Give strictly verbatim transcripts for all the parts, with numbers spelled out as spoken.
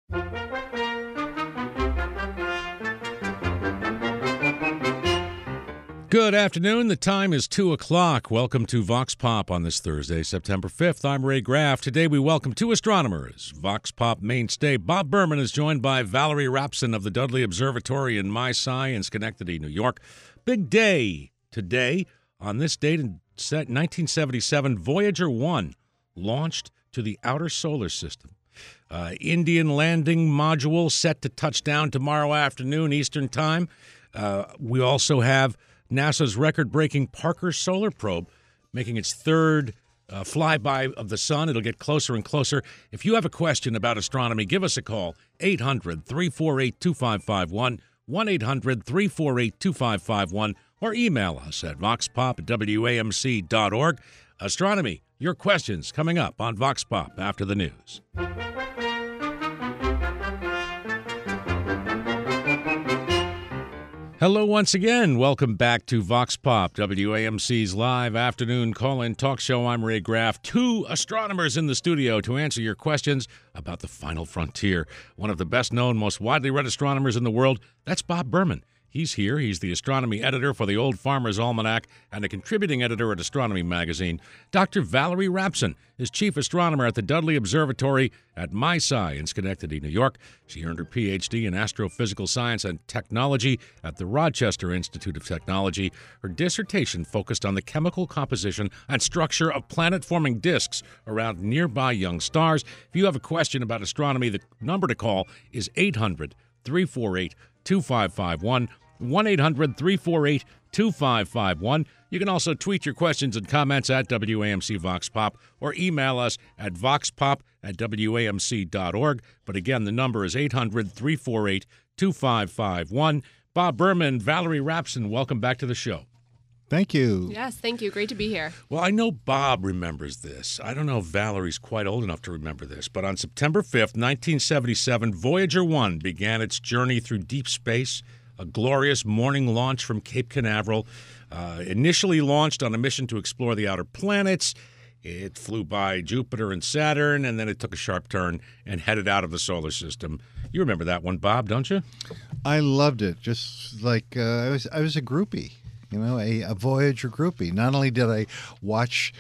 Good afternoon. The time is two o'clock. Welcome to Vox Pop on this Thursday, September fifth. I'm Ray Graff. Today we welcome two astronomers. Vox Pop mainstay Bob Berman is joined by Valerie Rapson of the Dudley Observatory in MySci in Schenectady, New York. Big day today. On this date in nineteen seventy-seven, Voyager one launched to the outer solar system. Uh, Indian landing module set to touch down tomorrow afternoon Eastern Time. Uh, we also have NASA's record-breaking Parker Solar Probe making its third uh, flyby of the sun. It'll get closer and closer. If you have a question about astronomy, give us a call, eight hundred, three four eight, two five five one, one eight hundred, three four eight, two five five one, or email us at voxpop at W A M C dot org. Astronomy, your questions coming up on Vox Pop after the news. Hello once again. Welcome back to Vox Pop, W A M C's live afternoon call-in talk show. I'm Ray Graff. Two astronomers in the studio to answer your questions about the final frontier. One of the best-known, most widely read astronomers in the world, that's Bob Berman. He's here. He's the astronomy editor for the Old Farmer's Almanac and a contributing editor at Astronomy Magazine. Doctor Valerie Rapson is chief astronomer at the Dudley Observatory at MySci in Schenectady, New York. She earned her P H D in astrophysical science and technology at the Rochester Institute of Technology. Her dissertation focused on the chemical composition and structure of planet-forming disks around nearby young stars. If you have a question about astronomy, the number to call is eight hundred, three four eight, two five five one, one eight hundred, three four eight, two five five one. You can also tweet your questions and comments at W A M C Vox Pop or email us at voxpop at W A M C dot org. But again, the number is eight hundred, three four eight, two five five one. Bob Berman, Valerie Rapson, welcome back to the show. Thank you. Yes, thank you. Great to be here. Well, I know Bob remembers this. I don't know if Valerie's quite old enough to remember this, but on September fifth, nineteen seventy-seven, Voyager one began its journey through deep space, a glorious morning launch from Cape Canaveral. Uh, initially launched on a mission to explore the outer planets, it flew by Jupiter and Saturn, and then it took a sharp turn and headed out of the solar system. You remember that one, Bob, don't you? I loved it. Just like uh, I was, I was a groupie. You know, a, a Voyager groupie. Not only did I watch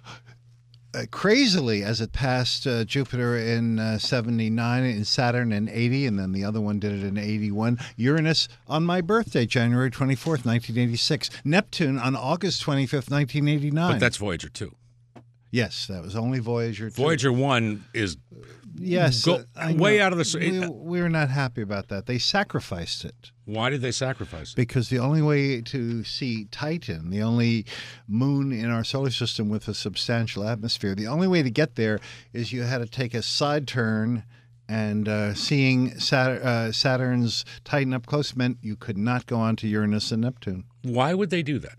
uh, crazily as it passed uh, Jupiter in uh, seventy-nine, in Saturn in eighty, and then the other one did it in eighty-one. Uranus on my birthday, January twenty-fourth, nineteen eighty-six. Neptune on August twenty-fifth, nineteen eighty-nine. But that's Voyager two. Yes, that was only Voyager two. Voyager one is yes, go, uh, way out of the... We, we were not happy about that. They sacrificed it. Why did they sacrifice it? Because the only way to see Titan, the only moon in our solar system with a substantial atmosphere, the only way to get there is you had to take a side turn, and uh, seeing Saturn, uh, Saturn's Titan up close meant you could not go on to Uranus and Neptune. Why would they do that?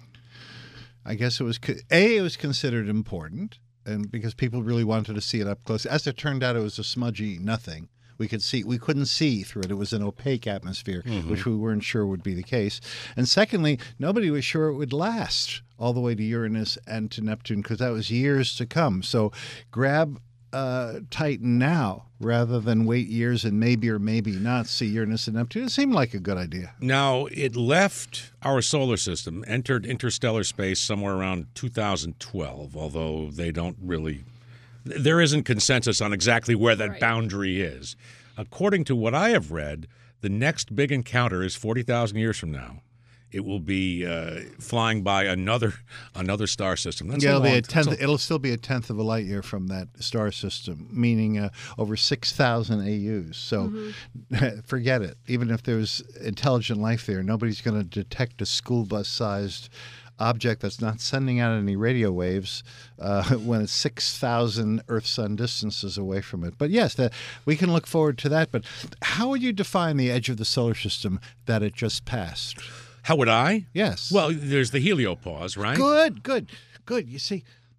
I guess it was, A, it was considered important, and because people really wanted to see it up close. As it turned out, it was a smudgy nothing. We could see, we couldn't see through it. It was an opaque atmosphere, mm-hmm. which we weren't sure would be the case. And secondly, nobody was sure it would last all the way to Uranus and to Neptune, because that was years to come. So grab uh, Titan now rather than wait years and maybe or maybe not see Uranus and Neptune. It seemed like a good idea. Now, it left our solar system, entered interstellar space somewhere around two thousand twelve, although they don't really... There isn't consensus on exactly where that right. boundary is. According to what I have read, the next big encounter is forty thousand years from now. It will be uh, flying by another another star system. That's yeah, a it'll, long be a t- tenth, so, it'll still be a tenth of a light year from that star system, meaning uh, over six thousand A Us. So mm-hmm. forget it. Even if there's intelligent life there, nobody's going to detect a school bus-sized object that's not sending out any radio waves uh, when it's six thousand Earth-Sun distances away from it. But yes, that, we can look forward to that. But how would you define the edge of the solar system that it just passed? How would I? Yes. Well, there's the heliopause, right? Good, good, good. You see,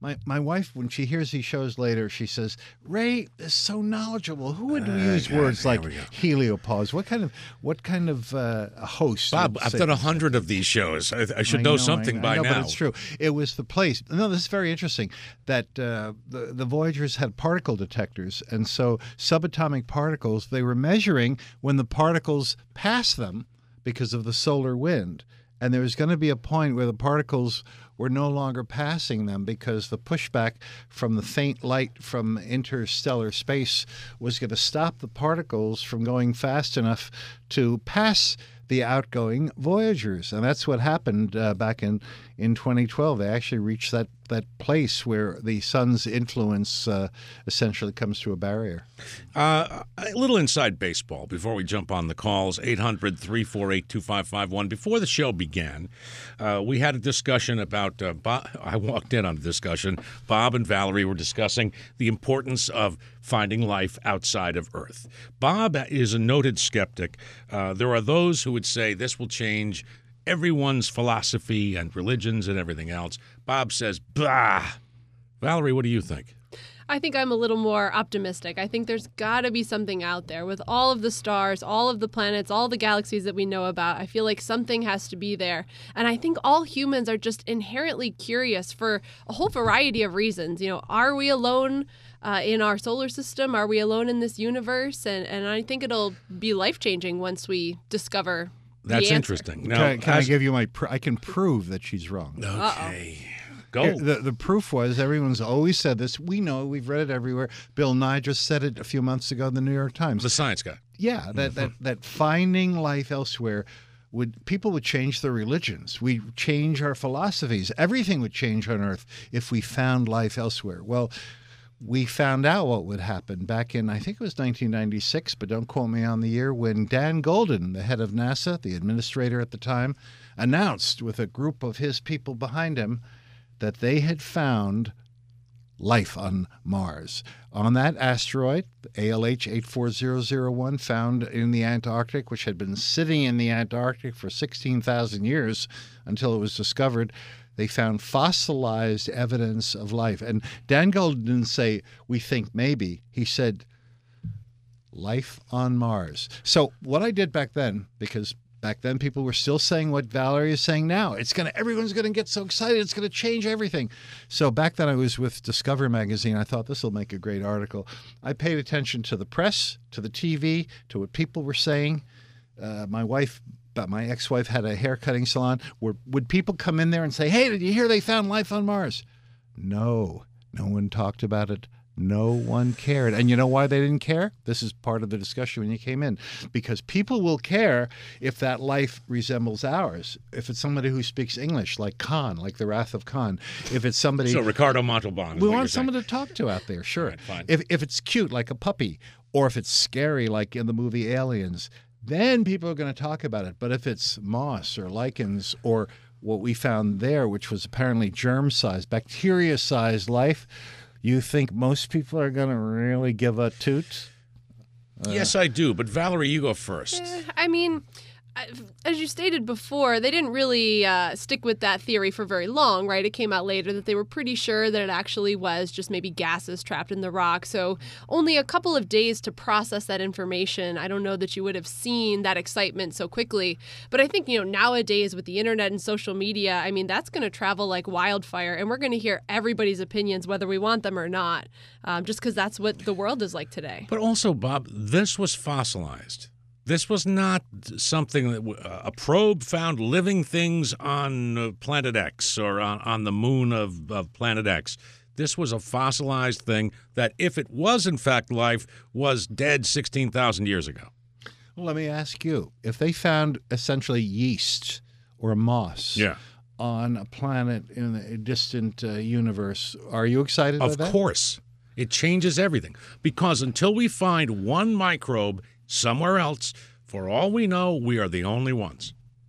My my wife, when she hears these shows later, she says, "Ray is so knowledgeable. Who would Uh, use God, words there like we go. heliopause? What kind of what kind of uh, host?" Bob, would I've say done a this? hundred of these shows. I, I should I know, know, something I, by I know, now. But it's true. It was the place. No, this is very interesting. That uh, the the Voyagers had particle detectors, and so subatomic particles. They were measuring when the particles passed them because of the solar wind, and there was going to be a point where the particles were no longer passing them because the pushback from the faint light from interstellar space was going to stop the particles from going fast enough to pass the outgoing Voyagers. And that's what happened uh, back in, in twenty twelve. They actually reached that, that place where the sun's influence uh, essentially comes to a barrier. Uh, a little inside baseball before we jump on the calls. eight hundred, three four eight, two five five one. Before the show began, uh, we had a discussion about uh, Bob. I walked in on a discussion. Bob and Valerie were discussing the importance of finding life outside of Earth. Bob is a noted skeptic. Uh, there are those who would say this will change everyone's philosophy and religions and everything else. Bob says, bah. Valerie, what do you think? I think I'm a little more optimistic. I think there's got to be something out there with all of the stars, all of the planets, all the galaxies that we know about. I feel like something has to be there. And I think all humans are just inherently curious for a whole variety of reasons. You know, are we alone uh, in our solar system? Are we alone in this universe? And, and I think it'll be life-changing once we discover That's the answer. interesting. Can, Now, I, can as- I give you my? Pr- I can prove that she's wrong. Okay. Go. Here, The, the proof was everyone's always said this. We know, we've read it everywhere. Bill Nye just said it a few months ago in the New York Times. The science guy. Yeah, that, that, that finding life elsewhere would people would change their religions. We change our philosophies. Everything would change on Earth if we found life elsewhere. Well, we found out what would happen back in, I think it was nineteen ninety-six, but don't quote me on the year, when Dan Golden, the head of NASA, the administrator at the time, announced with a group of his people behind him that they had found life on Mars. On that asteroid, A L H eight four zero zero one, found in the Antarctic, which had been sitting in the Antarctic for sixteen thousand years until it was discovered, they found fossilized evidence of life. And Dan Golden didn't say, we think maybe. He said, life on Mars. So what I did back then, because back then, people were still saying what Valerie is saying now. It's gonna, everyone's going to get so excited. It's going to change everything. So back then, I was with Discover magazine. I thought this will make a great article. I paid attention to the press, to the T V, to what people were saying. Uh, my wife, but my ex-wife had a hair cutting salon. Where, would people come in there and say, "Hey, did you hear they found life on Mars?" No, no one talked about it. No one cared. And you know why they didn't care? This is part of the discussion when you came in. Because people will care if that life resembles ours. If it's somebody who speaks English, like Khan, like the Wrath of Khan. If it's somebody... So Ricardo Montalban. is we what want you're saying. someone to talk to out there, sure. All right, fine. If, if it's cute, like a puppy, or if it's scary, like in the movie Aliens, then people are going to talk about it. But if it's moss or lichens or what we found there, which was apparently germ-sized, bacteria-sized life... You think most people are going to really give a toot? Uh, Yes, I do. But Valerie, you go first. Eh, I mean, I- as you stated before, they didn't really uh, stick with that theory for very long, right? It came out later that they were pretty sure that it actually was just maybe gases trapped in the rock. So only a couple of days to process that information. I don't know that you would have seen that excitement so quickly. But I think, you know, nowadays with the internet and social media, I mean, that's going to travel like wildfire. And we're going to hear everybody's opinions, whether we want them or not, um, just because that's what the world is like today. But also, Bob, this was fossilized. This was not something that w- a probe found living things on uh, Planet X or on, on the moon of, of Planet X. This was a fossilized thing that, if it was in fact life, was dead sixteen thousand years ago. Well, let me ask you. If they found essentially yeast or moss Yeah. on a planet in a distant uh, universe, are you excited Of about that? course. It changes everything. Because until we find one microbe somewhere else, for all we know, we are the only ones.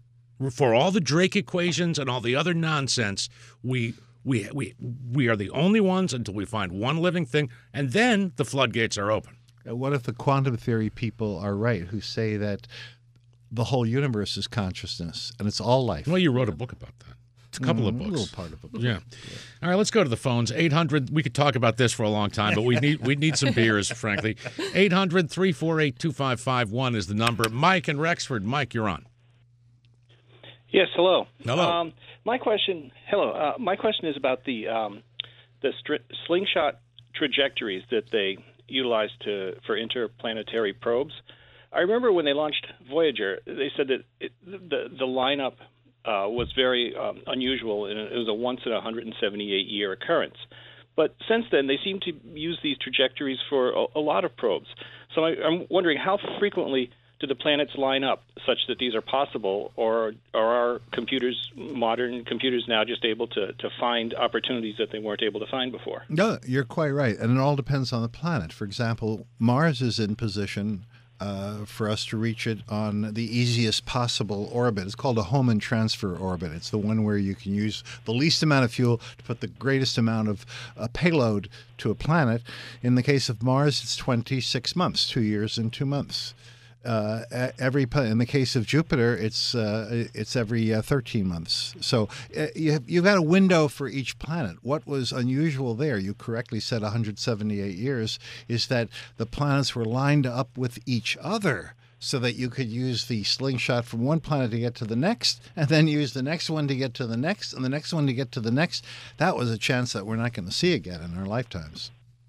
For all the Drake equations and all the other nonsense, we we we we are the only ones until we find one living thing, and then the floodgates are open. Uh, What if the quantum theory people are right who say that the whole universe is consciousness and it's all life? Well, you wrote a book about that. a couple of Mm, books. A little part of a book. Yeah. All right, let's go to the phones. eight hundred, we could talk about this for a long time, but we need we need some beers, frankly. eight hundred, three four eight, two five five one is the number. Mike in Rexford. Mike, you're on. Yes, hello. Hello. Um, my question, hello. Uh, my question is about the um, the stri- slingshot trajectories that they utilize to for interplanetary probes. I remember when they launched Voyager, they said that it, the the lineup uh, was very um, unusual, and it was a once in a one hundred seventy-eight year occurrence. But since then, they seem to use these trajectories for a, a lot of probes. So I, I'm wondering, how frequently do the planets line up such that these are possible, or, or are computers, modern computers now, just able to, to find opportunities that they weren't able to find before? No, you're quite right. And it all depends on the planet. For example, Mars is in position uh, for us to reach it on the easiest possible orbit. It's called a Hohmann transfer orbit. It's the one where you can use the least amount of fuel to put the greatest amount of uh, payload to a planet. In the case of Mars, it's twenty-six months, two years and two months. Uh, every in the case of Jupiter, it's uh, it's every uh, thirteen months. So uh, you have, you've got a window for each planet. What was unusual there, you correctly said one hundred seventy-eight years, is that the planets were lined up with each other so that you could use the slingshot from one planet to get to the next, and then use the next one to get to the next, and the next one to get to the next. That was a chance that we're not going to see again in our lifetimes.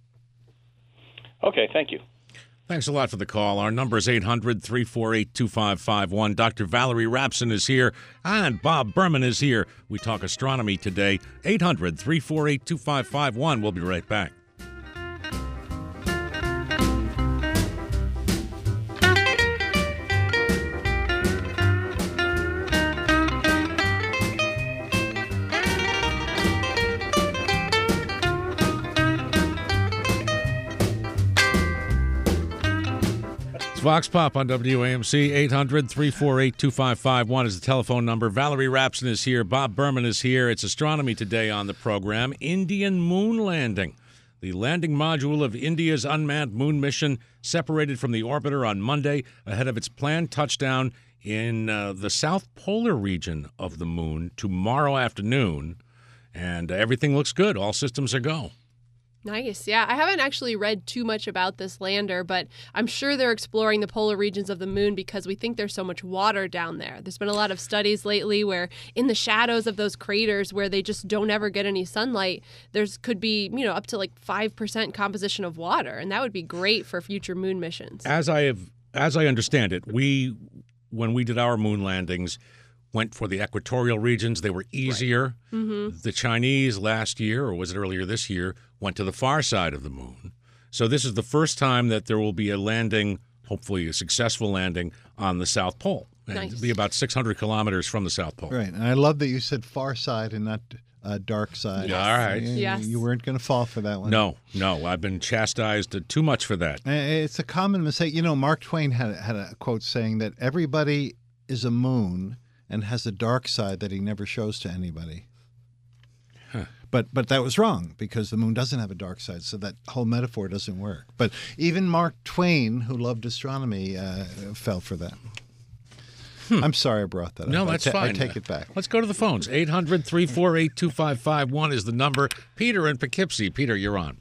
Okay, thank you. Thanks a lot for the call. Our number is eight hundred, three four eight, two five five one. Doctor Valerie Rapson is here, and Bob Berman is here. We talk astronomy today. eight hundred, three four eight, two five five one. We'll be right back. Vox Pop on W A M C. Eight hundred, three four eight, two five five one is the telephone number. Valerie Rapson is here. Bob Berman is here. It's astronomy today on the program. Indian moon landing. The landing module of India's unmanned moon mission separated from the orbiter on Monday ahead of its planned touchdown in uh, the south polar region of the moon tomorrow afternoon. And uh, everything looks good. All systems are go. Nice. Yeah, I haven't actually read too much about this lander, but I'm sure they're exploring the polar regions of the moon because we think there's so much water down there. There's been a lot of studies lately where in the shadows of those craters where they just don't ever get any sunlight, there's could be, you know, up to like five percent composition of water, and that would be great for future moon missions. As I have as I understand it, we when we did our moon landings, went for the equatorial regions. They were easier. Right. Mm-hmm. The Chinese last year, or was it earlier this year, went to the far side of the moon. So this is the first time that there will be a landing, hopefully a successful landing, on the South Pole. And nice. It'll be about six hundred kilometers from the South Pole. Right. And I love that you said far side and not uh, dark side. Yeah, all right. You, yes. you weren't going to fall for that one. No, no. I've been chastised too much for that. It's a common mistake. You know, Mark Twain had, had a quote saying that everybody is a moon and has a dark side that he never shows to anybody. Huh. But but that was wrong because the moon doesn't have a dark side, so that whole metaphor doesn't work. But even Mark Twain, who loved astronomy, uh, fell for that. Hmm. I'm sorry I brought that no, up. No, that's I ta- fine. I take it back. Let's go to the phones. eight hundred, three four eight, two five five one is the number. Peter in Poughkeepsie. Peter, you're on.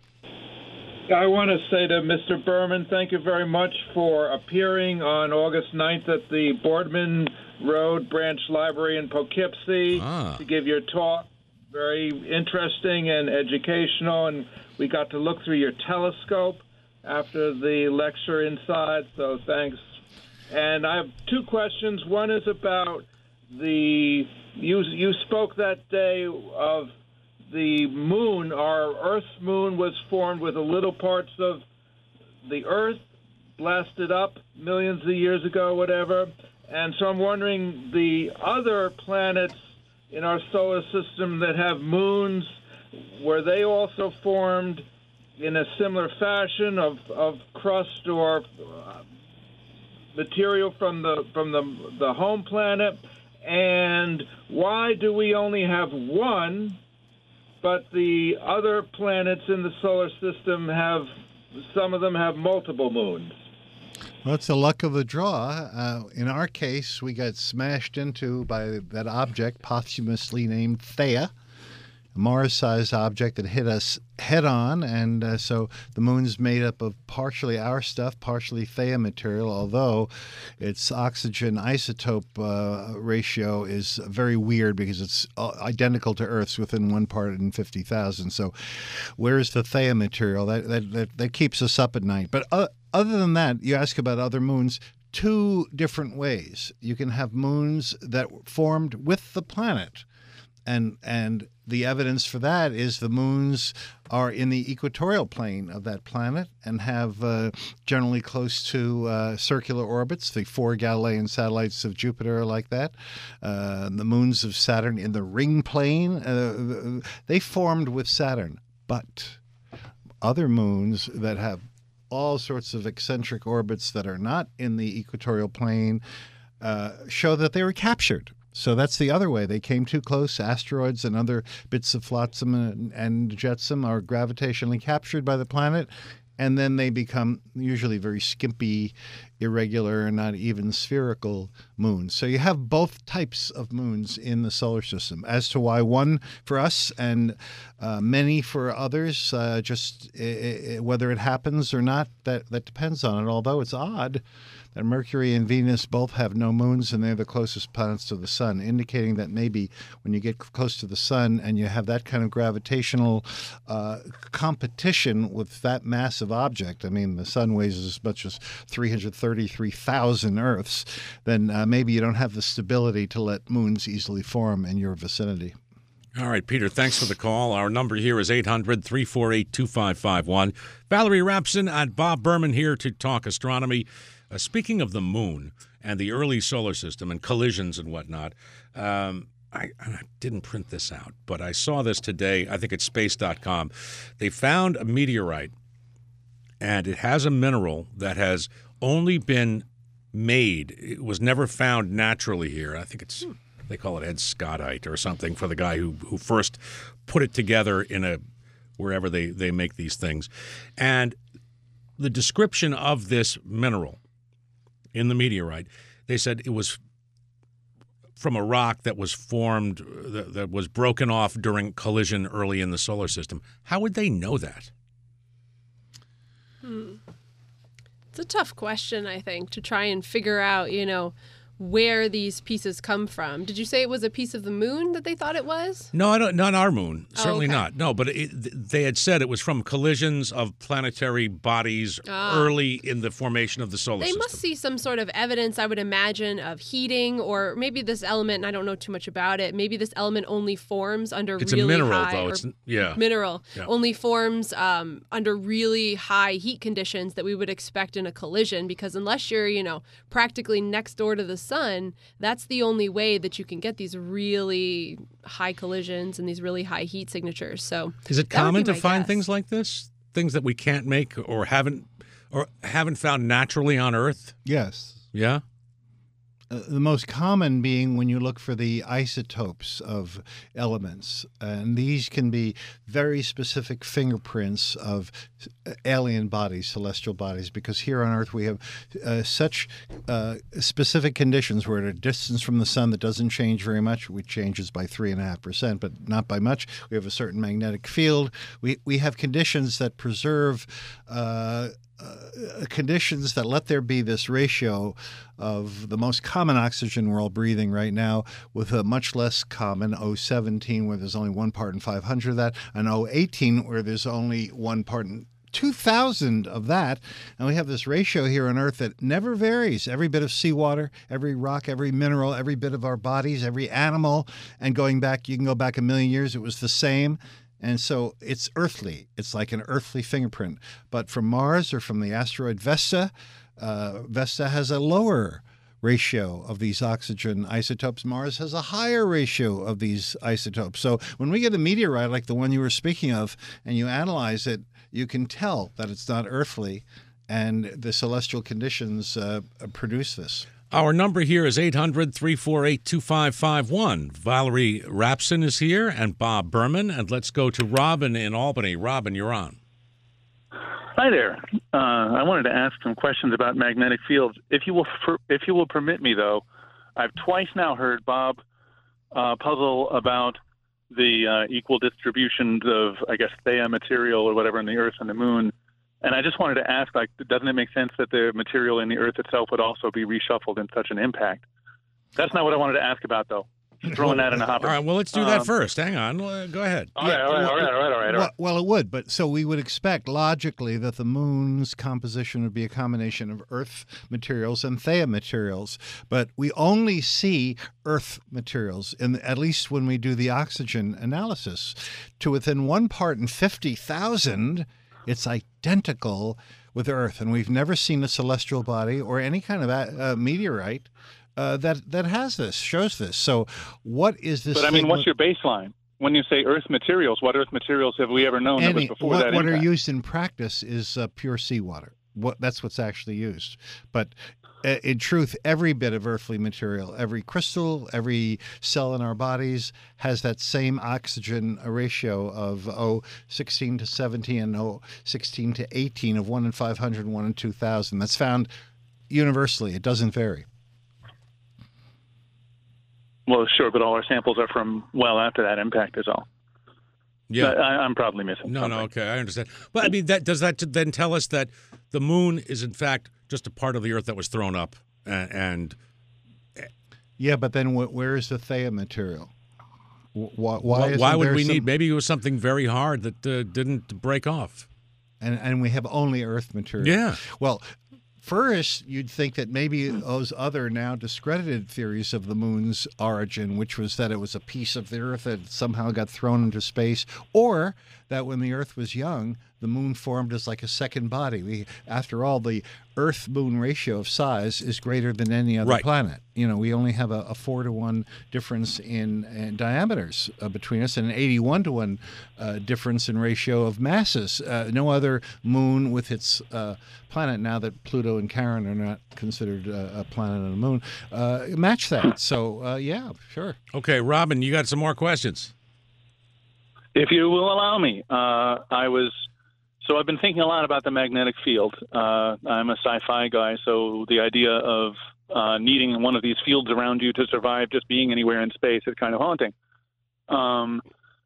I want to say to Mister Berman, thank you very much for appearing on August ninth at the Boardman Road Branch Library in Poughkeepsie ah. to give your talk. Very interesting and educational, and we got to look through your telescope after the lecture inside, so thanks. And I have two questions. One is about the, you, you spoke that day of the moon. Our Earth's moon was formed with the little parts of the Earth blasted up millions of years ago, whatever. And so I'm wondering, the other planets in our solar system that have moons, were they also formed in a similar fashion of, of crust or uh, material from the from the the home planet? And why do we only have one, but the other planets in the solar system have, some of them have multiple moons? Well, it's the luck of the draw. Uh, in our case, we got smashed into by that object posthumously named Theia, a Mars-sized object that hit us head-on, and uh, so the moon's made up of partially our stuff, partially Theia material, although its oxygen isotope uh, ratio is very weird because it's uh, identical to Earth's within one part in fifty thousand. So where's the Theia material? That, that, that, that keeps us up at night. But uh, other than that, you ask about other moons, two different ways. You can have moons that formed with the planet, and and the evidence for that is the moons are in the equatorial plane of that planet and have uh, generally close to uh, circular orbits. The four Galilean satellites of Jupiter are like that. Uh, the moons of Saturn in the ring plane, uh, they formed with Saturn. But other moons that have all sorts of eccentric orbits that are not in the equatorial plane uh, show that they were captured. So that's the other way. They came too close. Asteroids and other bits of flotsam and, and jetsam are gravitationally captured by the planet, and then they become usually very skimpy, irregular, and not even spherical moons. So you have both types of moons in the solar system. As to why one for us and uh, many for others, uh, just uh, whether it happens or not, that, that depends on it. Although it's odd that Mercury and Venus both have no moons, and they're the closest planets to the sun, indicating that maybe when you get close to the sun and you have that kind of gravitational uh, competition with that massive object, I mean, the sun weighs as much as three hundred thirty-three thousand Earths, then uh, maybe you don't have the stability to let moons easily form in your vicinity. All right, Peter, thanks for the call. Our number here is eight hundred, three four eight, two five five one. Valerie Rapson and Bob Berman here to talk astronomy. Uh, speaking of the moon and the early solar system and collisions and whatnot, um, I, I didn't print this out, but I saw this today. I think it's space dot com. They found a meteorite, and it has a mineral that has only been made. It was never found naturally here. I think it's, they call it Ed Scottite or something for the guy who, who first put it together in a wherever they, they make these things. And the description of this mineral in the meteorite, they said it was from a rock that was formed, that, that was broken off during collision early in the solar system. How would they know that? Hmm. It's a tough question, I think, to try and figure out, you know, where these pieces come from. Did you say it was a piece of the moon that they thought it was? No, I don't, not our moon. Certainly oh, okay. not. No, but it, they had said it was from collisions of planetary bodies ah. early in the formation of the solar they system. They must see some sort of evidence, I would imagine, of heating, or maybe this element, and I don't know too much about it, maybe this element only forms under it's really a mineral, high... though. It's, yeah. Mineral. Yeah. Only forms um, under really high heat conditions that we would expect in a collision, because unless you're, you know, practically next door to the sun, that's the only way that you can get these really high collisions and these really high heat signatures. So, is it common to find guess. things like this? Things that we can't make or haven't or haven't found naturally on Earth? Yes. Yeah. Uh, the most common being when you look for the isotopes of elements. And these can be very specific fingerprints of alien bodies, celestial bodies, because here on Earth we have uh, such uh, specific conditions. We're at a distance from the sun that doesn't change very much. It changes by three point five percent, but not by much. We have a certain magnetic field. We, we have conditions that preserve uh, Uh, conditions that let there be this ratio of the most common oxygen we're all breathing right now with a much less common O seventeen, where there's only one part in five hundred of that, and O eighteen, where there's only one part in two thousand of that. And we have this ratio here on Earth that never varies. Every bit of seawater, every rock, every mineral, every bit of our bodies, every animal, and going back, you can go back a million years, it was the same. And so it's earthly. It's like an earthly fingerprint. But from Mars or from the asteroid Vesta, uh, Vesta has a lower ratio of these oxygen isotopes. Mars has a higher ratio of these isotopes. So when we get a meteorite like the one you were speaking of and you analyze it, you can tell that it's not earthly, and the celestial conditions uh, produce this. Our number here is eight hundred, three four eight, two five five one. Valerie Rapson is here and Bob Berman. And let's go to Robin in Albany. Robin, you're on. Hi there. Uh, I wanted to ask some questions about magnetic fields. If you will, for, if you will permit me, though, I've twice now heard Bob uh, puzzle about the uh, equal distributions of, I guess, Theia material or whatever in the Earth and the Moon. And I just wanted to ask, like, doesn't it make sense that the material in the Earth itself would also be reshuffled in such an impact? That's not what I wanted to ask about, though. Just throwing that in the hopper. All right, well, let's do that Um, first. Hang on. Uh, Go ahead. All right, all right, all right, all right, all right. All Well, right. well, it would, but so we would expect logically that the moon's composition would be a combination of Earth materials and Theia materials, but we only see Earth materials, in, at least when we do the oxygen analysis. To within one part in fifty thousand, it's identical with Earth, and we've never seen a celestial body or any kind of a, uh, meteorite Uh, that that has this, shows this. So what is this? But I mean, thing what's with- your baseline? When you say Earth materials, what Earth materials have we ever known that was Any, before what, that what are impact? used in practice is uh, pure seawater. What That's what's actually used. But uh, in truth, every bit of earthly material, every crystal, every cell in our bodies has that same oxygen ratio of oh, sixteen to seventeen and oh, sixteen to eighteen of one in five hundred and one in two thousand. That's found universally. It doesn't vary. Well, sure, but all our samples are from well after that impact is all. Yeah. But I, I'm probably missing No, something. no, okay, I understand. But I mean, that does that then tell us that the moon is in fact just a part of the Earth that was thrown up, and, and Yeah, but then wh- where is the Theia material? Wh- Why, why, why, isn't why would there we some- need? Maybe it was something very hard that uh, didn't break off. And, and we have only Earth material. Yeah. Well, first, you'd think that maybe those other now discredited theories of the moon's origin, which was that it was a piece of the Earth that somehow got thrown into space, or that when the Earth was young, the moon formed as like a second body. We, after all, the Earth-Moon ratio of size is greater than any other Right. planet. You know, we only have a, a four to one difference in, in diameters uh, between us, and an eighty-one to one uh, difference in ratio of masses. Uh, no other moon with its uh, planet, now that Pluto and Charon are not considered uh, a planet and a moon, uh, match that. So, uh, yeah, sure. Okay, Robin, you got some more questions? If you will allow me, uh, I was so I've been thinking a lot about the magnetic field. Uh, I'm a sci-fi guy, so the idea of uh, needing one of these fields around you to survive, just being anywhere in space, is kind of haunting. Um,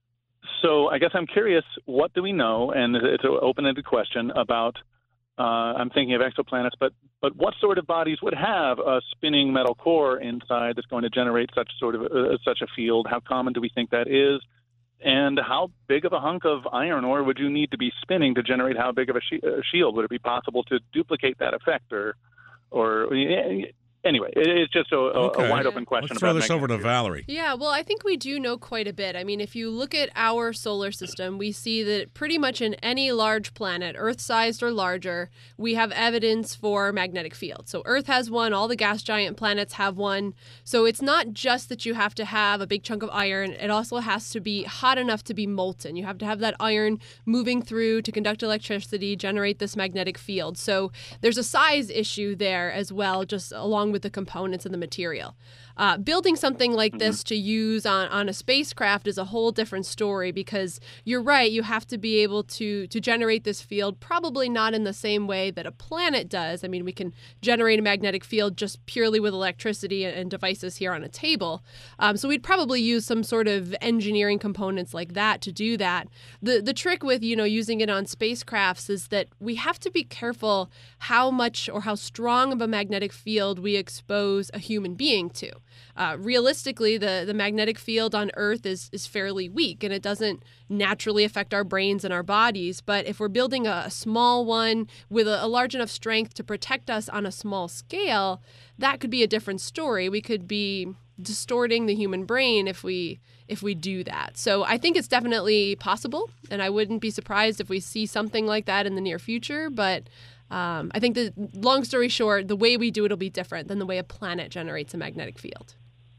so I guess I'm curious, what do we know? And it's an open-ended question about. Uh, I'm thinking of exoplanets, but but what sort of bodies would have a spinning metal core inside that's going to generate such sort of uh, such a field? How common do we think that is? And how big of a hunk of iron ore would you need to be spinning to generate how big of a, sh- a shield? Would it be possible to duplicate that effect, or, or anyway, it's just a, Okay. a wide open question. Let's throw about this over to magnetic Valerie. Yeah, well, I think we do know quite a bit. I mean, if you look at our solar system, we see that pretty much in any large planet, Earth-sized or larger, we have evidence for magnetic fields. So Earth has one, all the gas giant planets have one. So it's not just that you have to have a big chunk of iron, it also has to be hot enough to be molten. You have to have that iron moving through to conduct electricity, generate this magnetic field. So there's a size issue there as well, just along with the components and the material. Uh, building something like this to use on, on a spacecraft is a whole different story, because you're right, you have to be able to to generate this field, probably not in the same way that a planet does. I mean, we can generate a magnetic field just purely with electricity and, and devices here on a table. Um, so we'd probably use some sort of engineering components like that to do that. The the trick with, you know, using it on spacecrafts is that we have to be careful how much or how strong of a magnetic field we expose a human being to. Uh, realistically, the, the magnetic field on Earth is, is fairly weak, and it doesn't naturally affect our brains and our bodies. But if we're building a, a small one with a, a large enough strength to protect us on a small scale, that could be a different story. We could be distorting the human brain if we if we do that. So I think it's definitely possible, and I wouldn't be surprised if we see something like that in the near future. But um, I think that, long story short, the way we do it will be different than the way a planet generates a magnetic field.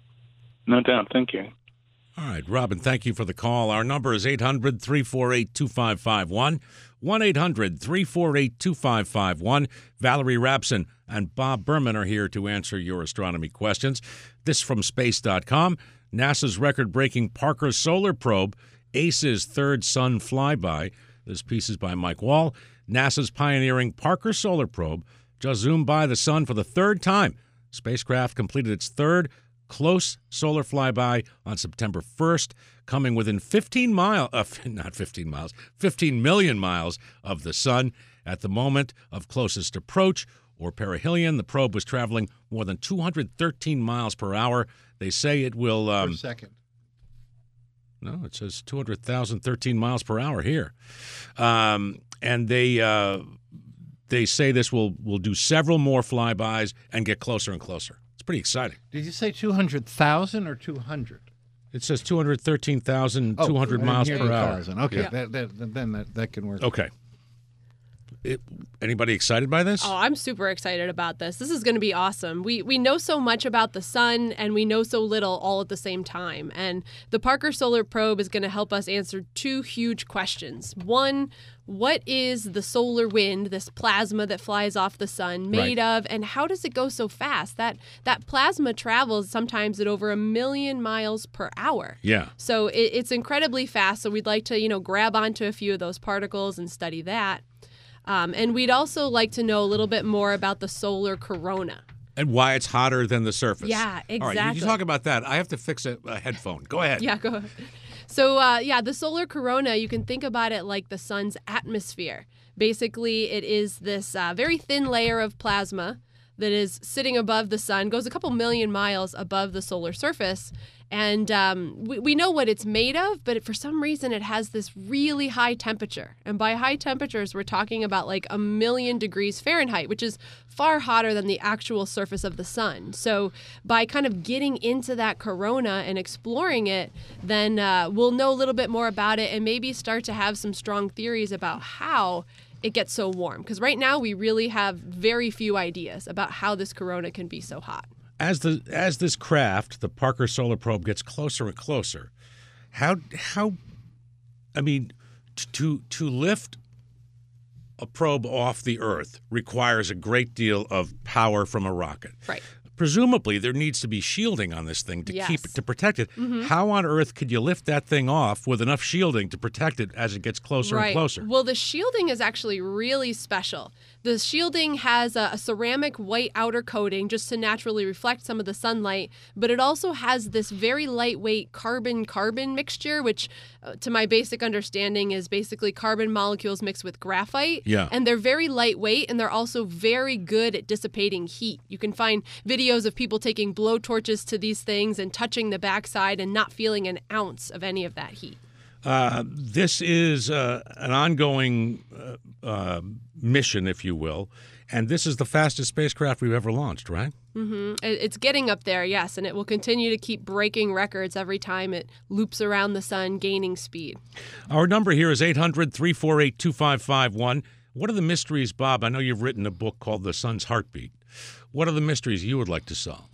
No doubt. Thank you. All right, Robin, thank you for the call. Our number is eight hundred, three four eight, two five five one, one eight hundred, three four eight, two five five one. Valerie Rapson and Bob Berman are here to answer your astronomy questions. This from space dot com. NASA's record-breaking Parker Solar Probe, ACE's third sun flyby. This piece is by Mike Wall. NASA's pioneering Parker Solar Probe just zoomed by the sun for the third time. Spacecraft completed its third close solar flyby on September first, coming within fifteen miles, uh, not fifteen miles, fifteen million miles of the sun. At the moment of closest approach, or perihelion, the probe was traveling more than two hundred thirteen miles per hour. They say it will... Um, per second. No, it says two hundred thousand thirteen miles per hour here. Um, and they uh, they say this will, will do several more flybys and get closer and closer. It's pretty exciting. Did you say two hundred thousand or two hundred? It says two hundred thirteen thousand two hundred oh, miles per hour. Okay, Yeah. that, that, then that, that can work. Okay. It, anybody excited by this? Oh, I'm super excited about this. This is going to be awesome. We we know so much about the sun, and we know so little all at the same time. And the Parker Solar Probe is going to help us answer two huge questions. One, what is the solar wind, this plasma that flies off the sun, made Right. of, and how does it go so fast? That that plasma travels sometimes at over a million miles per hour. Yeah. So it, it's incredibly fast. So we'd like to, you know, grab onto a few of those particles and study that. Um, and we'd also like to know a little bit more about the solar corona. And why it's hotter than the surface. Yeah, All right, you exactly. talk about that. I have to fix a, a headphone. Go ahead. Yeah, go ahead. So, uh, yeah, the solar corona, you can think about it like the sun's atmosphere. Basically, it is this uh, very thin layer of plasma that is sitting above the sun, goes a couple million miles above the solar surface. And um, we, we know what it's made of, but for some reason it has this really high temperature. And by high temperatures, we're talking about like a million degrees Fahrenheit, which is far hotter than the actual surface of the sun. So by kind of getting into that corona and exploring it, then uh, we'll know a little bit more about it and maybe start to have some strong theories about how it gets so warm. Because right now we really have very few ideas about how this corona can be so hot. As the as this craft, the Parker Solar Probe, gets closer and closer, how how I mean, t- to to lift a probe off the Earth requires a great deal of power from a rocket. Right. Presumably, there needs to be shielding on this thing to Yes. keep it, to protect it. Mhm. How on earth could you lift that thing off with enough shielding to protect it as it gets closer right. and closer? Well, the shielding is actually really special. The shielding has a, a ceramic white outer coating just to naturally reflect some of the sunlight, but it also has this very lightweight carbon-carbon mixture, which, uh, to my basic understanding, is basically carbon molecules mixed with graphite. Yeah. And they're very lightweight, and they're also very good at dissipating heat. You can find videos of people taking blowtorches to these things and touching the backside and not feeling an ounce of any of that heat. Uh, this is uh, an ongoing uh, uh, mission, if you will, and this is the fastest spacecraft we've ever launched, right? Mm-hmm. It's getting up there, yes, and it will continue to keep breaking records every time it loops around the sun, gaining speed. Our number here is eight hundred, three four eight, two five five one. What are the mysteries, Bob? I know you've written a book called The Sun's Heartbeat. What are the mysteries you would like to solve?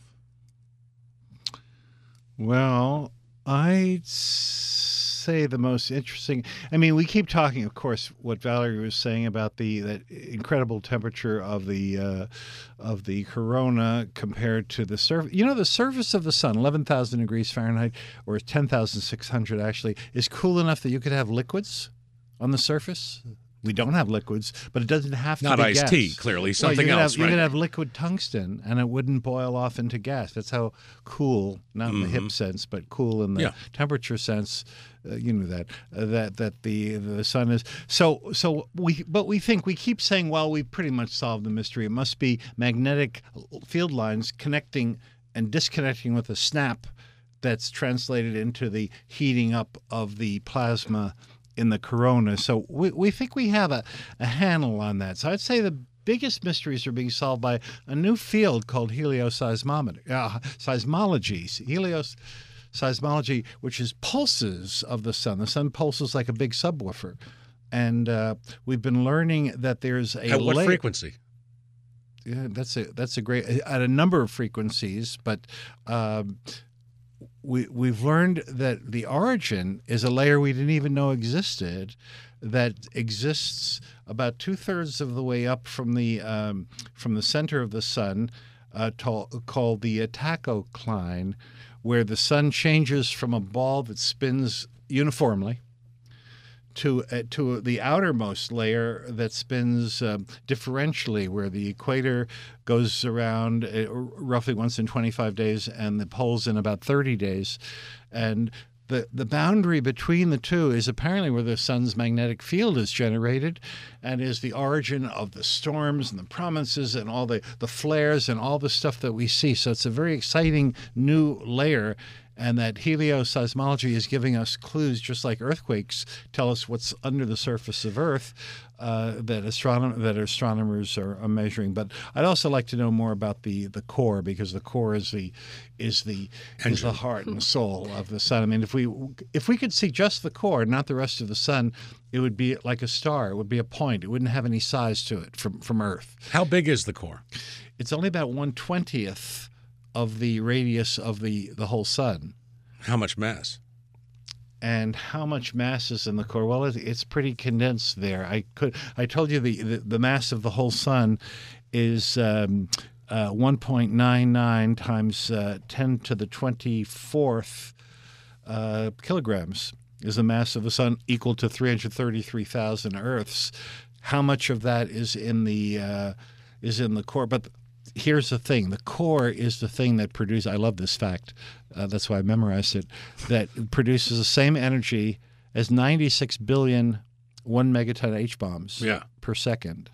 Well, I'd say the most interesting. I mean, we keep talking, of course, what Valerie was saying about the that incredible temperature of the uh, of the corona compared to the surface. You know, the surface of the sun, eleven thousand degrees Fahrenheit, or ten thousand six hundred actually, is cool enough that you could have liquids on the surface. We don't have liquids, but it doesn't have to Not be iced gas. tea, clearly. Well, Something you could else, have, You right? could have liquid tungsten, and it wouldn't boil off into gas. That's how cool, not in the hip sense, but cool in the Yeah. temperature sense. Uh, you knew that uh, that that the the sun is so so. We but we think we keep saying, well, we pretty much solved the mystery. It must be magnetic field lines connecting and disconnecting with a snap that's translated into the heating up of the plasma in the corona. So we, we think we have a, a handle on that. So I'd say the biggest mysteries are being solved by a new field called helioseismometry, uh, seismology. Helioseismology, which is pulses of the sun. The sun pulses like a big subwoofer. And uh, we've been learning that there's a At what layer- frequency? Yeah, that's a that's a great at a number of frequencies, but um, we we've learned that the origin is a layer we didn't even know existed, that exists about two thirds of the way up from the um, from the center of the sun, uh, to, called the tachocline, where the sun changes from a ball that spins uniformly to uh, to the outermost layer that spins um, differentially, where the equator goes around uh, roughly once in twenty-five days, and the poles in about thirty days, and The, the boundary between the two is apparently where the sun's magnetic field is generated and is the origin of the storms and the prominences and all the, the flares and all the stuff that we see. So it's a very exciting new layer, and that helioseismology is giving us clues, just like earthquakes tell us what's under the surface of Earth, uh, that, astronom- that astronomers are, are measuring. But I'd also like to know more about the, the core, because the core is the is the is the heart and soul of the sun. I mean, if we if we could see just the core, not the rest of the sun, it would be like a star. It would be a point. It wouldn't have any size to it from from Earth. How big is the core? It's only about one twentieth of the radius of the, the whole sun. How much mass? And how much mass is in the core? Well, it's pretty condensed there. I could I told you the, the, the mass of the whole sun is um, uh, one point nine nine times uh, ten to the twenty-fourth uh, kilograms is the mass of the sun, equal to three hundred thirty-three thousand Earths. How much of that is in the uh, is in the core? But here's the thing. The core is the thing that produces, I love this fact, uh, that's why I memorized it, that produces the same energy as ninety-six billion one megaton H-bombs yeah. per second.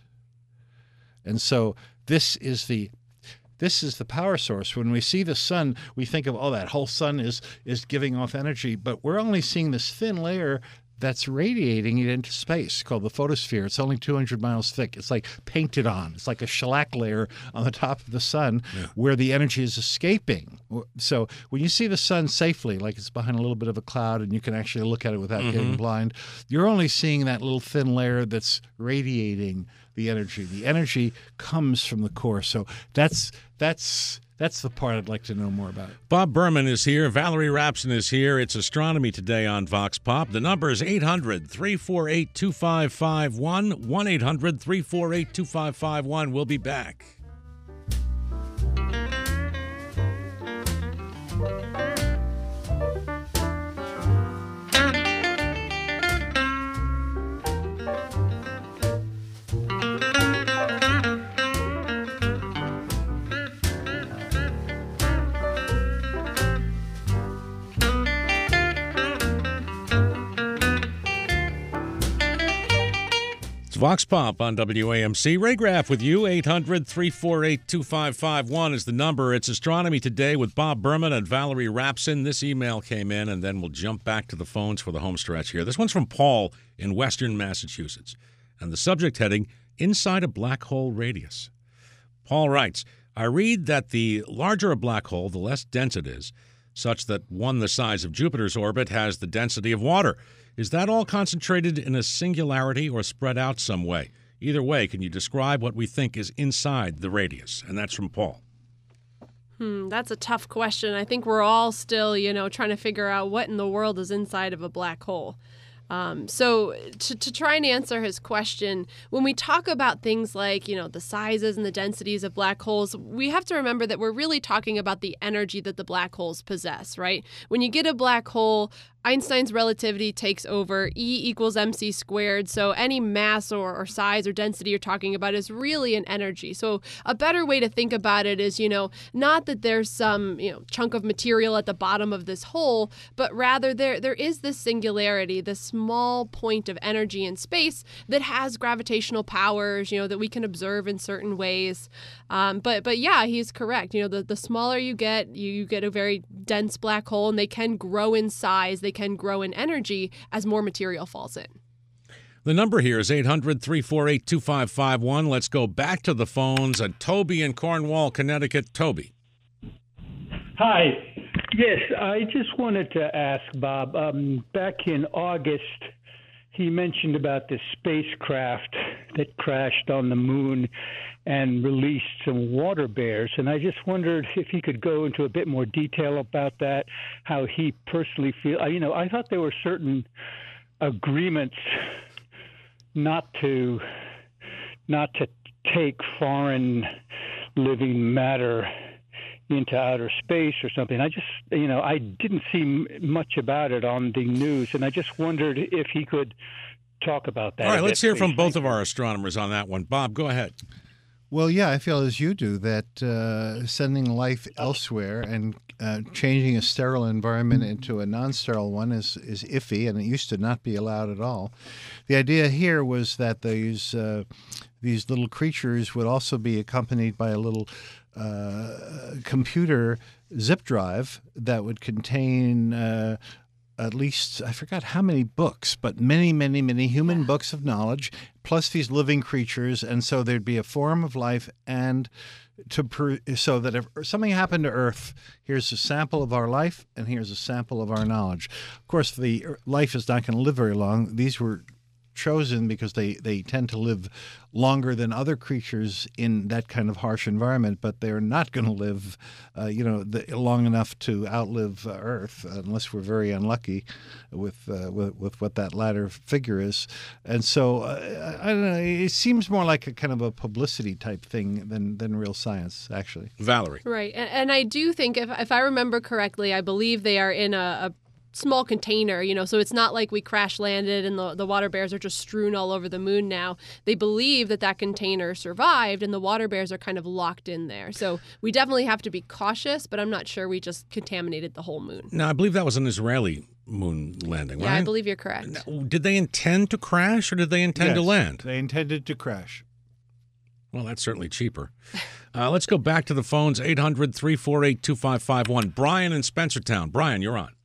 And so this is the this is the power source. When we see the sun, we think of, oh, that whole sun is is giving off energy, but we're only seeing this thin layer that's radiating it into space, called the photosphere. It's only two hundred miles thick. It's like painted on. It's like a shellac layer on the top of the sun yeah. where the energy is escaping. So when you see the sun safely, like it's behind a little bit of a cloud and you can actually look at it without mm-hmm. getting blind, you're only seeing that little thin layer that's radiating the energy. The energy comes from the core. So that's that's That's the part I'd like to know more about. Bob Berman is here. Valerie Rapson is here. It's Astronomy Today on Vox Pop. The number is eight hundred, three four eight, two five five one, one eight hundred, three four eight, two five five one. We'll be back. Vox Pop on W A M C. Ray Graff with you. eight hundred, three four eight, two five five one is the number. It's Astronomy Today with Bob Berman and Valerie Rapson. This email came in, and then we'll jump back to the phones for the home stretch here. This one's from Paul in Western Massachusetts, and the subject heading, Inside a Black Hole Radius. Paul writes, I read that the larger a black hole, the less dense it is, such that one the size of Jupiter's orbit has the density of water. Is that all concentrated in a singularity or spread out some way? Either way, can you describe what we think is inside the radius? And that's from Paul. Hmm, that's a tough question. I think we're all still, you know, trying to figure out what in the world is inside of a black hole. Um, so to, to try and answer his question, when we talk about things like, you know, the sizes and the densities of black holes, we have to remember that we're really talking about the energy that the black holes possess, right? When you get a black hole, Einstein's relativity takes over, E equals mc squared, so any mass or, or size or density you're talking about is really an energy. So a better way to think about it is, you know, not that there's some, you know, chunk of material at the bottom of this hole, but rather there there is this singularity, this small point of energy in space that has gravitational powers, you know, that we can observe in certain ways. Um, but but yeah, he's correct. You know, the, the smaller you get, you, you get a very dense black hole, and they can grow in size. They can grow in energy as more material falls in. The number here is eight hundred, three four eight, two five five one. Let's go back to the phones. And Toby in Cornwall, Connecticut. Toby. Hi. Yes, I just wanted to ask Bob, um, back in August, he mentioned about the spacecraft that crashed on the moon and released some water bears. And I just wondered if he could go into a bit more detail about that, how he personally feels. You know, I thought there were certain agreements not to not to take foreign living matter into outer space or something. I just, you know, I didn't see much about it on the news, and I just wondered if he could talk about that. All right, let's hear please. from both Thank of you. our astronomers on that one. Bob, go ahead. Well, yeah, I feel as you do that uh, sending life elsewhere and uh, changing a sterile environment into a non-sterile one is, is iffy, and it used to not be allowed at all. The idea here was that these uh, these little creatures would also be accompanied by a little uh, computer zip drive that would contain uh, at least, I forgot how many books, but many, many, many human books of knowledge, plus these living creatures. And so there'd be a form of life, and to per, so that if something happened to Earth, here's a sample of our life, and here's a sample of our knowledge. Of course, the life is not going to live very long. These were chosen because they, they tend to live longer than other creatures in that kind of harsh environment, but they're not going to live, uh, you know, the, long enough to outlive uh, Earth, unless we're very unlucky with, uh, with with what that latter figure is. And so, uh, I don't know, it seems more like a kind of a publicity type thing than, than real science, actually. Valerie. Right. And, and I do think, if, if I remember correctly, I believe they are in a, a small container, you know, so it's not like we crash landed and the, the water bears are just strewn all over the moon now. They believe that that container survived and the water bears are kind of locked in there. So we definitely have to be cautious, but I'm not sure we just contaminated the whole moon. Now, I believe that was an Israeli moon landing, Yeah, right? I believe you're correct. Now, did they intend to crash or did they intend Yes, to land? They intended to crash. Well, that's certainly cheaper. Uh, let's go back to the phones, eight hundred, three four eight, two five five one. Brian in Spencertown. Brian, you're on.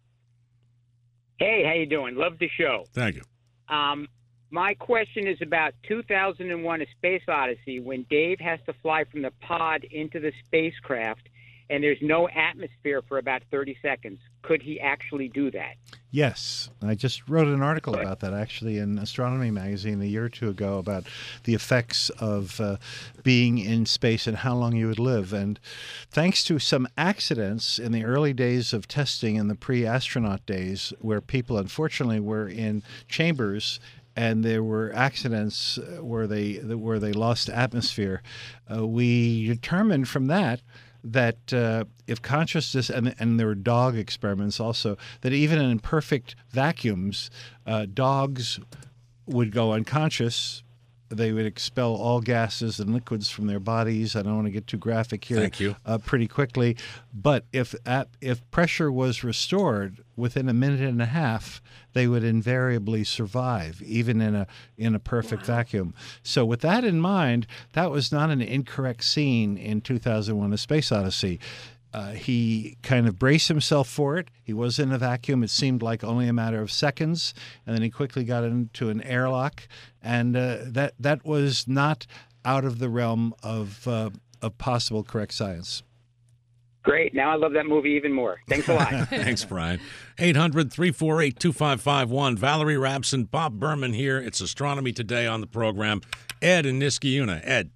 Hey, how you doing? Love the show. Thank you. Um, my question is about two thousand one: A Space Odyssey, when Dave has to fly from the pod into the spacecraft, and there's no atmosphere for about thirty seconds. Could he actually do that? Yes. I just wrote an article about that, actually, in Astronomy Magazine a year or two ago about the effects of uh, being in space and how long you would live. And thanks to some accidents in the early days of testing in the pre-astronaut days, where people, unfortunately, were in chambers and there were accidents where they where they lost atmosphere, uh, we determined from that that uh, if consciousness, and, and there were dog experiments also, that even in perfect vacuums, uh, dogs would go unconscious. They would expel all gases and liquids from their bodies. I don't want to get too graphic here. Thank you. Uh, pretty quickly. But if at, if pressure was restored within a minute and a half, they would invariably survive, even in a in a perfect wow. vacuum. So with that in mind, that was not an incorrect scene in two thousand one: A Space Odyssey. Uh, he kind of braced himself for it. He was in a vacuum. It seemed like only a matter of seconds, and then he quickly got into an airlock, and uh, that that was not out of the realm of uh, of possible correct science. Great. Now I love that movie even more. Thanks a lot. Thanks, Brian. eight hundred, three four eight, two five five one. Valerie Rabson, Bob Berman here. It's Astronomy Today on the program. Ed in Niskayuna. Ed.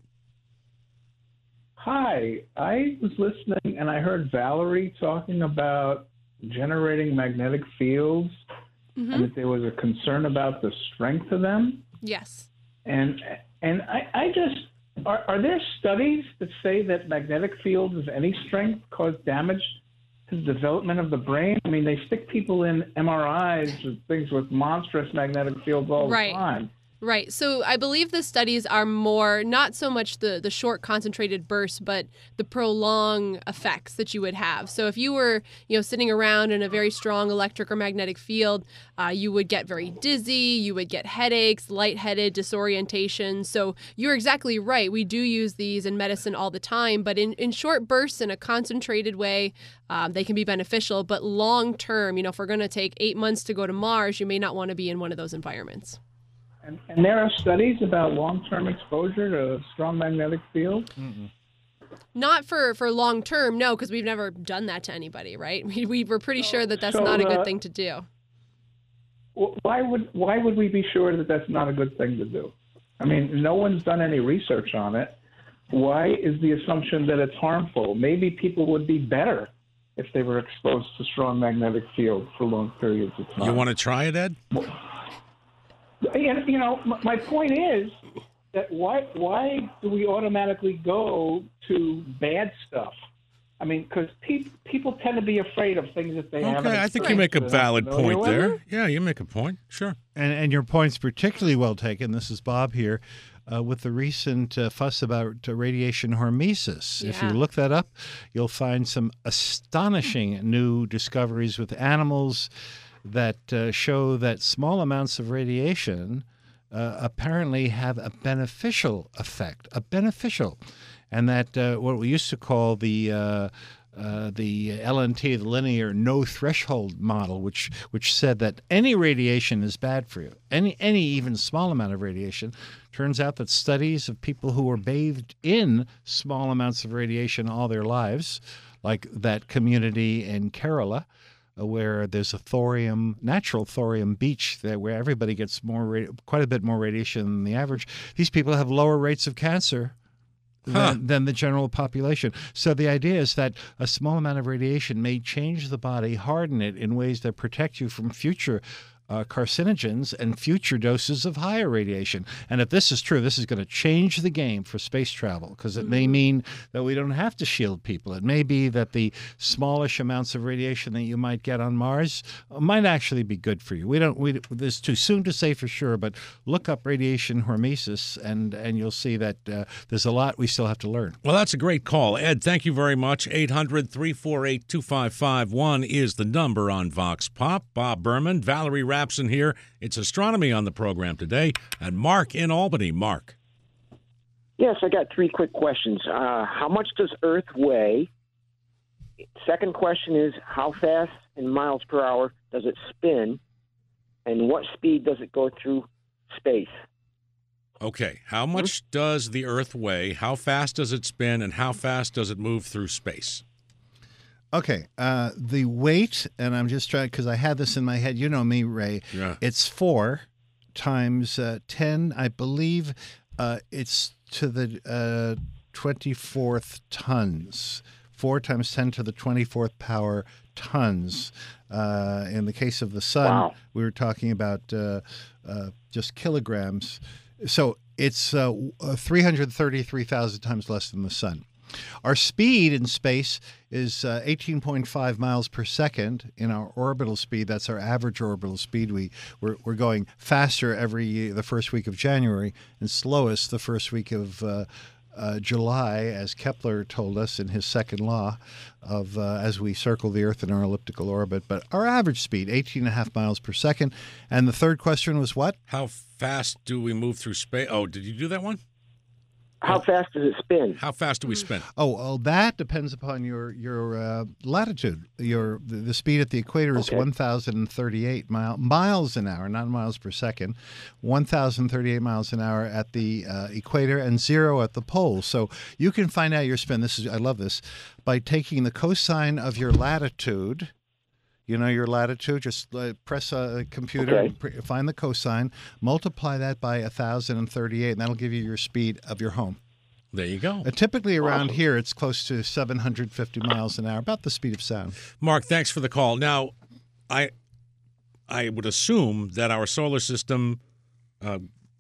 Hi, I was listening and I heard Valerie talking about generating magnetic fields mm-hmm. and that there was a concern about the strength of them. Yes. And and I, I just, are, are there studies that say that magnetic fields of any strength cause damage to the development of the brain? I mean, they stick people in M R Is with things with monstrous magnetic fields all right. the time. Right. So I believe the studies are more not so much the, the short concentrated bursts, but the prolonged effects that you would have. So if you were, you know, sitting around in a very strong electric or magnetic field, uh, you would get very dizzy, you would get headaches, lightheaded, disorientation. So you're exactly right. We do use these in medicine all the time, but in, in short bursts in a concentrated way, um, they can be beneficial. But long term, you know, if we're going to take eight months to go to Mars, you may not want to be in one of those environments. And, and there are studies about long-term exposure to strong magnetic fields? Mm-mm. Not for, for long-term, no, because we've never done that to anybody, right? We, we were pretty sure that that's so not the, a good thing to do. Why would why would we be sure that that's not a good thing to do? I mean, no one's done any research on it. Why is the assumption that it's harmful? Maybe people would be better if they were exposed to strong magnetic fields for long periods of time. You want to try it, Ed? Well, you know, my point is that why why do we automatically go to bad stuff? I mean, because pe- people tend to be afraid of things that they haven't. Okay, I think you make a valid point there. Yeah, you make a point. Sure. And, and your point's particularly well taken. This is Bob here. Uh, with the recent uh, fuss about uh, radiation hormesis. Yeah. If you look that up, you'll find some astonishing new discoveries with animals that uh, show that small amounts of radiation uh, apparently have a beneficial effect, a beneficial, and that uh, what we used to call the uh, Uh, the L N T, the linear no threshold model, which which said that any radiation is bad for you, any any even small amount of radiation. Turns out that studies of people who were bathed in small amounts of radiation all their lives, like that community in Kerala, uh, where there's a thorium, natural thorium beach there, where everybody gets more, radi- quite a bit more radiation than the average. These people have lower rates of cancer Huh. Than, than the general population. So the idea is that a small amount of radiation may change the body, harden it in ways that protect you from future uh, carcinogens and future doses of higher radiation. And if this is true, this is going to change the game for space travel, because it may mean that we don't have to shield people. It may be that the smallish amounts of radiation that you might get on Mars might actually be good for you. We don't. We, it's too soon to say for sure, but look up radiation hormesis, and and you'll see that uh, there's a lot we still have to learn. Well, that's a great call, Ed. Thank you very much. eight hundred, three four eight, two five five one is the number on Vox Pop. Bob Berman, Valerie Rapson here. It's astronomy on the program today, and Mark in Albany. Mark. Yes, I got three quick questions. Uh, how much does Earth weigh? Second question is, how fast in miles per hour does it spin? And what speed does it go through space? Okay, how much does the Earth weigh? How fast does it spin? And how fast does it move through space? Okay, uh, the weight, and I'm just trying, because I had this in my head. You know me, Ray. Yeah. It's four times uh, ten. I believe uh, it's to the uh, twenty-fourth tons. Four times ten to the twenty-fourth power tons. Uh, in the case of the sun, wow. we were talking about uh, uh, just kilograms. So it's uh, three hundred thirty-three thousand times less than the sun. Our speed in space is uh, eighteen point five miles per second in our orbital speed. That's our average orbital speed. We, we're, we're going faster every the first week of January and slowest the first week of uh, uh, July, as Kepler told us in his second law of uh, as we circle the Earth in our elliptical orbit. But our average speed, eighteen and a half miles per second. And the third question was what? How fast do we move through space? Oh, did you do that one? How fast does it spin? How fast do we spin? Oh, well, that depends upon your your uh, latitude. Your the, the speed at the equator is okay. one thousand thirty-eight mile, miles an hour, not miles per second. one thousand thirty-eight miles an hour at the uh, equator and zero at the pole. So you can find out your spin. This is I love this by taking the cosine of your latitude. You know your latitude. Just uh, press a computer, okay. and pr- find the cosine, multiply that by one thousand thirty-eight, and that'll give you your speed of your home. There you go. Uh, typically around awesome. here, it's close to seven hundred fifty miles an hour, about the speed of sound. Mark, thanks for the call. Now, I I would assume that our solar system uh,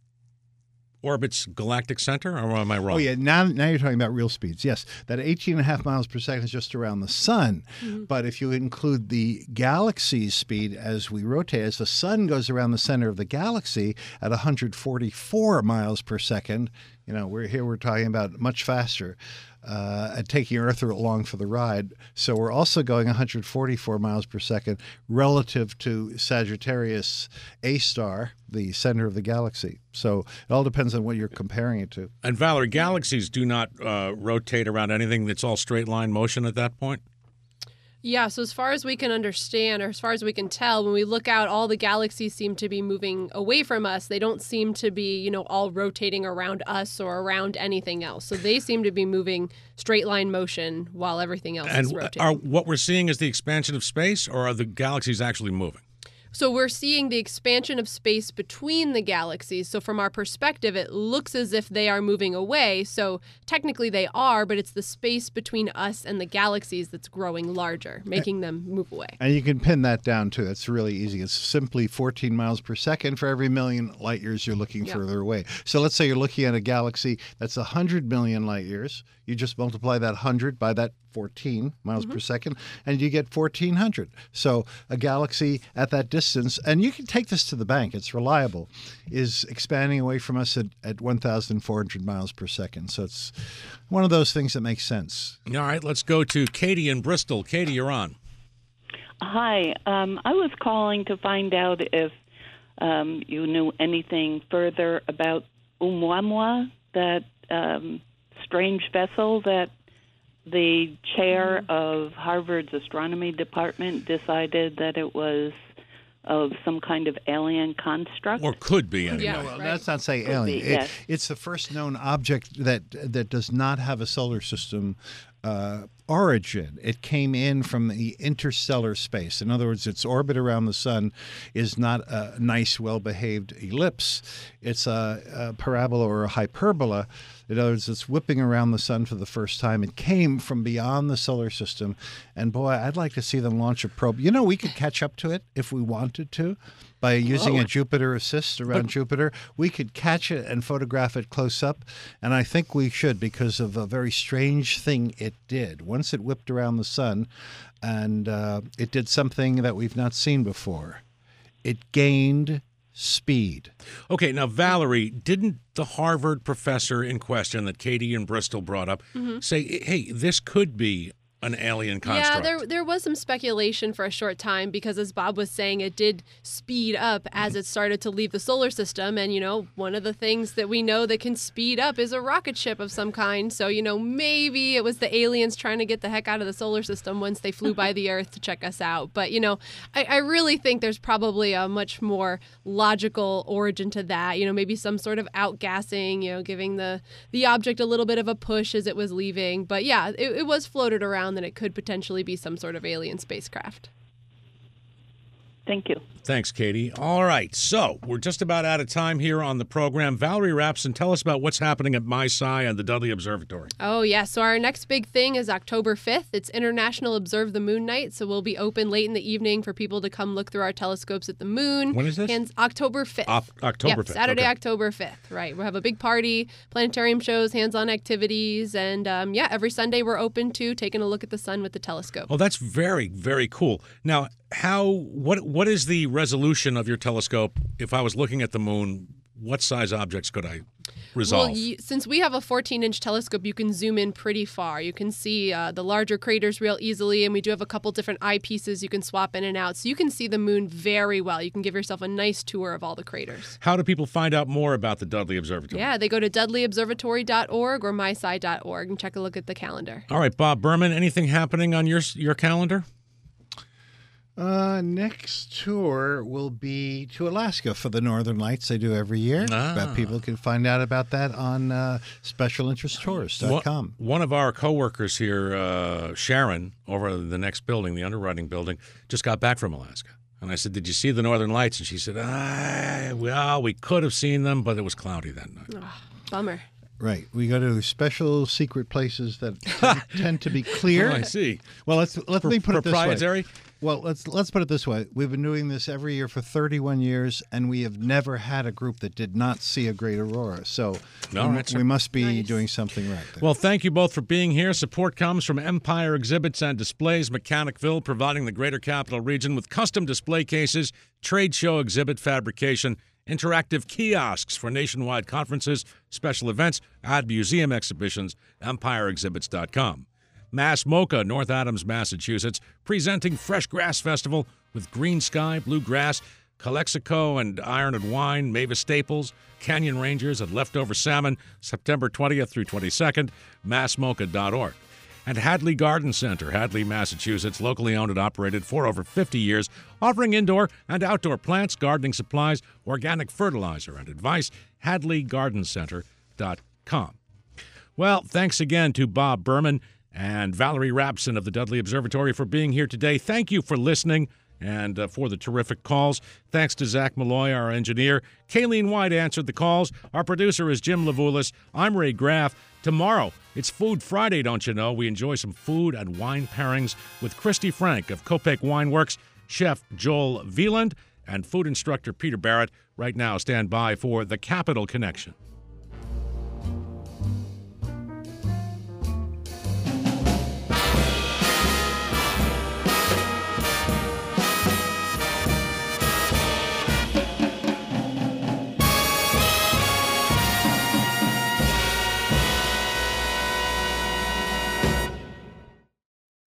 orbits galactic center, or am I wrong? Oh, yeah. Now, now you're talking about real speeds. Yes, that eighteen and a half miles per second is just around the sun. Mm-hmm. But if you include the galaxy's speed as we rotate, as the sun goes around the center of the galaxy at one hundred forty-four miles per second, you know, we're here we're talking about much faster. Uh, and taking Earth along for the ride. So we're also going one hundred forty-four miles per second relative to Sagittarius A star, the center of the galaxy. So it all depends on what you're comparing it to. And Valerie, galaxies do not uh, rotate around anything that's all straight line motion at that point? Yeah, so as far as we can understand, or as far as we can tell, when we look out, all the galaxies seem to be moving away from us. They don't seem to be, you know, all rotating around us or around anything else. So they seem to be moving straight line motion while everything else and is rotating. Are what we're seeing is the expansion of space, or are the galaxies actually moving? So we're seeing the expansion of space between the galaxies. So from our perspective, it looks as if they are moving away. So technically they are, but it's the space between us and the galaxies that's growing larger, making them move away. And you can pin that down, too. It's really easy. It's simply fourteen miles per second for every million light years you're looking yep. further away. So let's say you're looking at a galaxy that's one hundred million light years. You just multiply that one hundred by that fourteen miles Mm-hmm. per second, and you get fourteen hundred. So a galaxy at that distance, and you can take this to the bank, it's reliable, is expanding away from us at, at one thousand four hundred miles per second. So it's one of those things that makes sense. All right, let's go to Katie in Bristol. Katie, you're on. Hi. Um, I was calling to find out if um, you knew anything further about Oumuamua, that um, strange vessel that the chair of Harvard's astronomy department decided that it was of some kind of alien construct. Or could be, anyway. Yeah, Well, right. let's not say Could alien. be, It- yes. It's the first known object that that does not have a solar system uh, origin. It came in from the interstellar space. In other words, its orbit around the sun is not a nice, well-behaved ellipse. It's a, a parabola or a hyperbola. In other words, it's whipping around the sun for the first time. It came from beyond the solar system. And boy, I'd like to see them launch a probe. You know, we could catch up to it if we wanted to by using a Jupiter assist around Jupiter. We could catch it and photograph it close up. And I think we should because of a very strange thing it did. Once it whipped around the sun, and uh, it did something that we've not seen before. It gained speed. Okay, now, Valerie, didn't the Harvard professor in question that Katie in Bristol brought up say, hey, this could be an alien construct? Yeah, there there was some speculation for a short time because, as Bob was saying, it did speed up as it started to leave the solar system. And, you know, one of the things that we know that can speed up is a rocket ship of some kind. So, you know, maybe it was the aliens trying to get the heck out of the solar system once they flew by the Earth to check us out. But, you know, I, I really think there's probably a much more logical origin to that. You know, maybe some sort of outgassing, you know, giving the, the object a little bit of a push as it was leaving. But, yeah, it, it was floated around that it could potentially be some sort of alien spacecraft. Thank you. Thanks, Katie. All right, so we're just about out of time here on the program. Valerie Rapson, tell us about what's happening at MySci and the Dudley Observatory. Oh, yeah. So our next big thing is October fifth. It's International Observe the Moon Night. So we'll be open late in the evening for people to come look through our telescopes at the moon. When is this? And October fifth. Op- October Yep, fifth. Saturday, okay. October fifth. Right. We'll have a big party, planetarium shows, hands-on activities. And, um, yeah, every Sunday we're open to taking a look at the sun with the telescope. Oh, that's very, very cool. Now, how what what is the resolution of your telescope? If I was looking at the moon, what size objects could I resolve? Well, you, since we have a fourteen-inch telescope, you can zoom in pretty far. You can see uh, the larger craters real easily, and we do have a couple different eyepieces you can swap in and out. So you can see the moon very well. You can give yourself a nice tour of all the craters. How do people find out more about the Dudley Observatory? Yeah, they go to dudley observatory dot org or my sci dot org and check a look at the calendar. All right, Bob Berman, anything happening on your your calendar? Uh, next tour will be to Alaska for the Northern Lights. They do every year. Ah. But people can find out about that on uh, special interest tours dot com. One, one of our coworkers here, uh, Sharon, over the next building, the underwriting building, just got back from Alaska. And I said, did you see the Northern Lights? And she said, ah, well, we could have seen them, but it was cloudy that night. Oh, bummer. Right. We go to special secret places that tend, tend to be clear. Oh, I see. Well, let's let me put it this way. Proprietary? Well, let's let's put it this way. We've been doing this every year for thirty-one years, and we have never had a group that did not see a great aurora. So No, we, that's we a- must be Nice. doing something right there. Well, thank you both for being here. Support comes from Empire Exhibits and Displays, Mechanicville, providing the Greater Capital Region with custom display cases, trade show exhibit fabrication, interactive kiosks for nationwide conferences, special events, and museum exhibitions. Empire Exhibits dot com. Mass Mocha, North Adams, Massachusetts, presenting Fresh Grass Festival with Green Sky, Blue Grass, Calexico and Iron and Wine, Mavis Staples, Canyon Rangers, and Leftover Salmon, September twentieth through twenty-second, mass mocha dot org. And Hadley Garden Center, Hadley, Massachusetts, locally owned and operated for over fifty years, offering indoor and outdoor plants, gardening supplies, organic fertilizer, and advice. Hadley Garden Center dot com. Well, thanks again to Bob Berman and Valerie Rapson of the Dudley Observatory for being here today. Thank you for listening and uh, for the terrific calls. Thanks to Zach Malloy, our engineer. Kayleen White answered the calls. Our producer is Jim Levulis. I'm Ray Graff. Tomorrow, it's Food Friday, don't you know? We enjoy some food and wine pairings with Christy Frank of Kopek Wine Works, Chef Joel Wieland, and food instructor Peter Barrett. Right now, stand by for The Capital Connection.